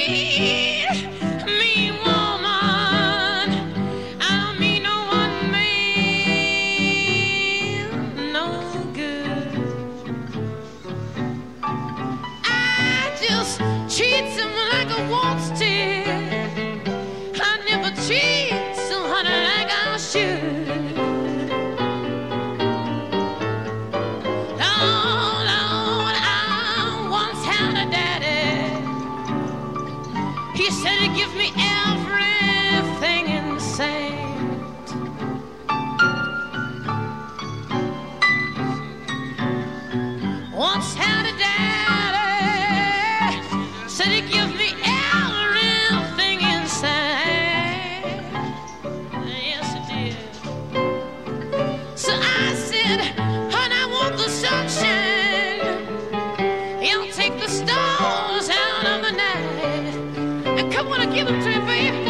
mean woman. I don't mean no one man no good. I just treat him like I want to. I never treat someone like I should. He said he'd give me everything inside. Once had a daddy, said he'd give me everything inside. Yes, he did. So I said, honey, I want the sunshine. He'll take the stars out of the night. Come on, I give them to you, baby.